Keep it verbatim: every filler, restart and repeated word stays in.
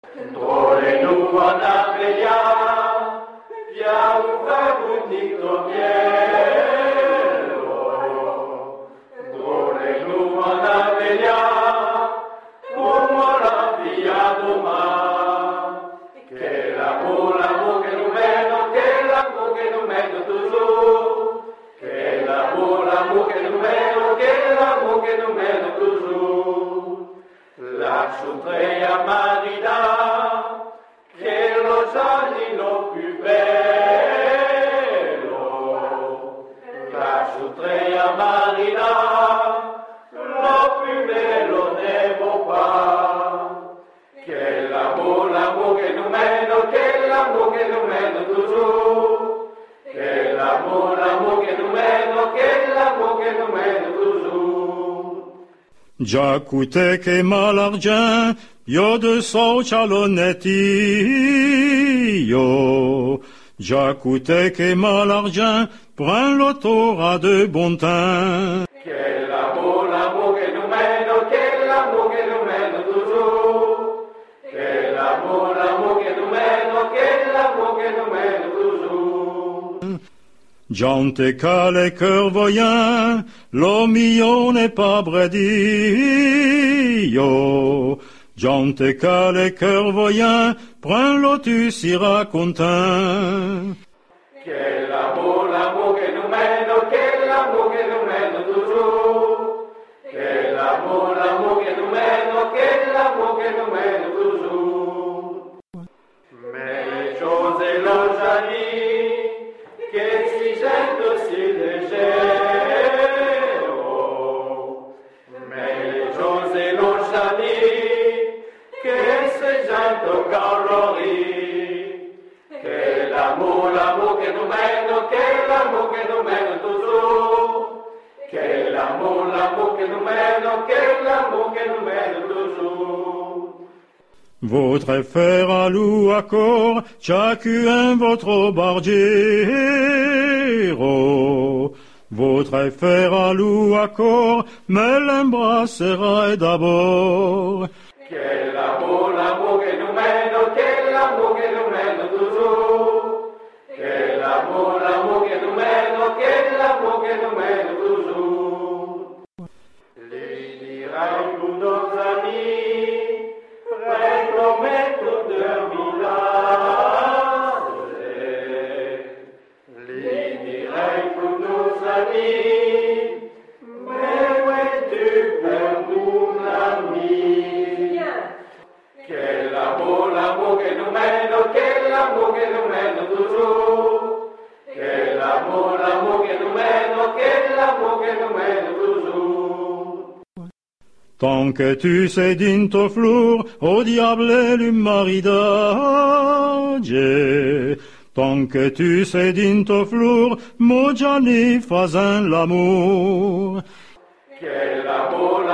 Dole nu ana veglia, via un vagutito bielo. Dole nu ana veglia, come la via domani. Che l'amour, l'amour che nous mène, que l'amour que nous mène toujours. Que l'amour, l'amour que nous mène, que l'amour que nous mène toujours. Lascio tre amarida, che lo salino più bello. Lascio tre amarida, lo più bello devo fare. Che l'amour, l'amour che nous mène, che l'amour que nous mène toujours. Que l'amour, l'amour que nous mène, que l'amour que nous mène toujours. Già cute che malargent, io de so cialonetti, io. Già cute che malargent, prends l'autora de bon teint. Que l'amour, l'amour que nous mène, que l'amour que nous mène toujours. Que l'amour, l'amour que nous mène, que l'amour que nous mène toujours. Gente qu'a les cœurs voyants, lo mio n'est pas bredillo. Gente qu'a les cœurs voyants, prends-le tu seras content. Que l'amour, l'amour que nous mène, que l'amour que nous mène toujours. Que l'amour, l'amour que nous mène, que l'amour que nous mène toujours. Mais les choses et l'ogianie, che si sento si leggero, mais les choses et l'ogianie, che si sento calori, che l'amour, l'amour que nous mène, que l'amour que nous mène toujours, que l'amour, l'amour que nous mène, que l'amour que nous mène toujours. Votre fer à loup à corps, chacun votre bargiero. Votre fer à loup à corps, me l'embrasserai d'abord. Que l'amour, l'amour que nous mène, que l'amour que nous mène toujours. Que l'amour, l'amour que nous mène, que l'amour que nous mène toujours. Les dirai pour nos amis, promettre de village. Les dirai pour nos amis, mais où es-tu pour mon ami? Que l'amour, l'amour que nous mène, que l'amour que nous mène toujours. Que l'amour, l'amour que nous mène, que l'amour que nous mène toujours. Tant que tu sei dinto flor, au diable le maridage. Tant que tu sei dinto flor, mo Gianni faisant l'amour. Que l'amour,